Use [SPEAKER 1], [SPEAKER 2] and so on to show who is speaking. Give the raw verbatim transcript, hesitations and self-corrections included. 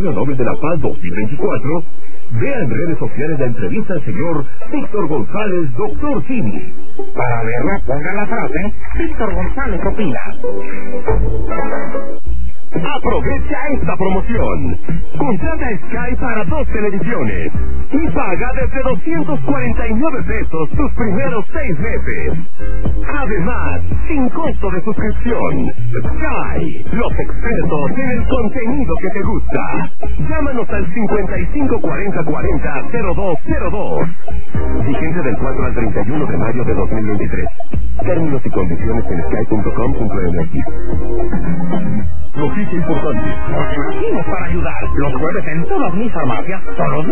[SPEAKER 1] Premio Nobel de la Paz dos mil veinticuatro, vea en redes sociales la entrevista al señor Víctor González, doctor Simi.
[SPEAKER 2] Para verla, ponga la frase, Víctor González opina.
[SPEAKER 1] Aprovecha esta promoción. Contrata Sky para dos televisiones y paga desde doscientos cuarenta y nueve pesos tus primeros seis meses. Además, sin costo de suscripción. Sky, los expertos en el contenido que te gusta. Llámanos al cincuenta y cinco cuarenta cuarenta cero dos cero dos. Vigente del cuatro al treinta y uno de mayo de dos mil veintitrés. Términos y condiciones en sky punto com punto m x. Noticia importante.
[SPEAKER 2] Porque nacimos para ayudar. Los jueves en todas mis farmacias son los